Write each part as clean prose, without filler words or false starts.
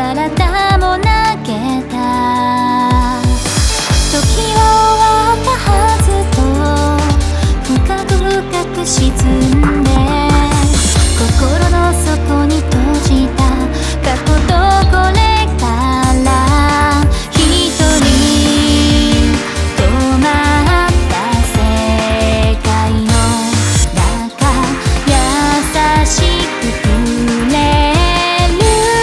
体も投げた。時は終わったはずと深く深く沈んで、心の底に閉じた過去とこれから一人止まった世界の中、優しく触れる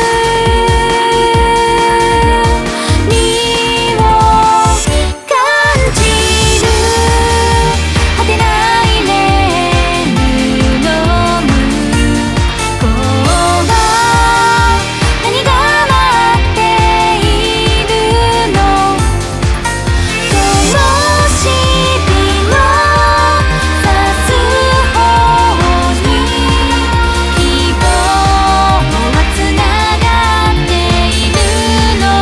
にを感じる。果てないレールの向こうは何が待っているの。灯火の差す方に希望はつながっているの。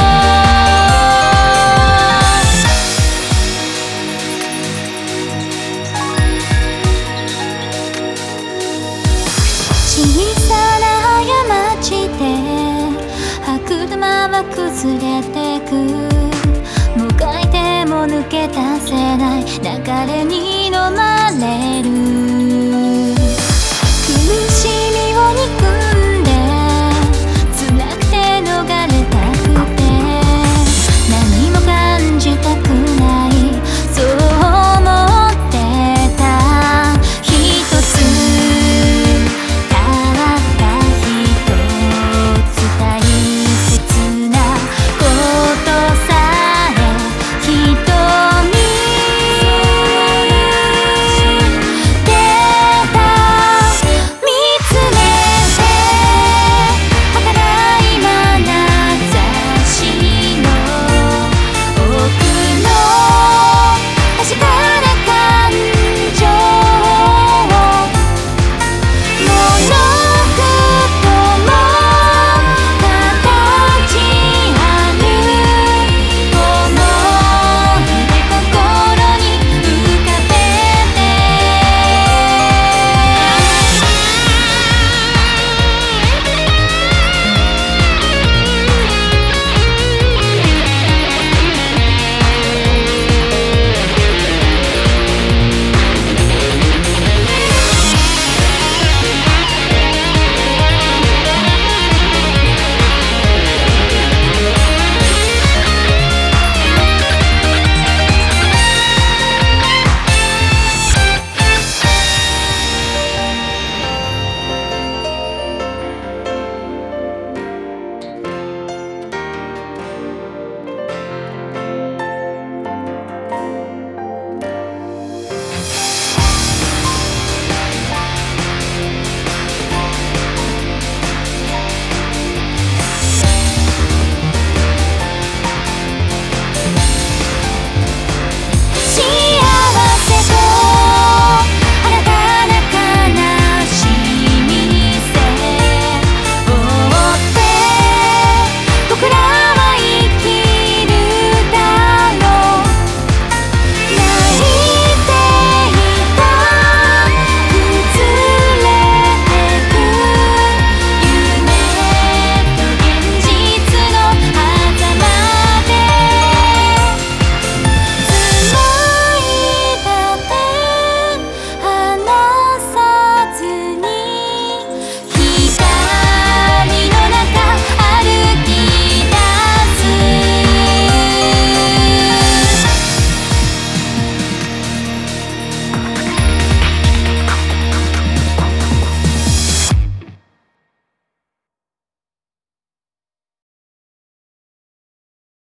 小さな過ちで歯車は崩れてく。もがいても抜け出せない流れに飲まれる。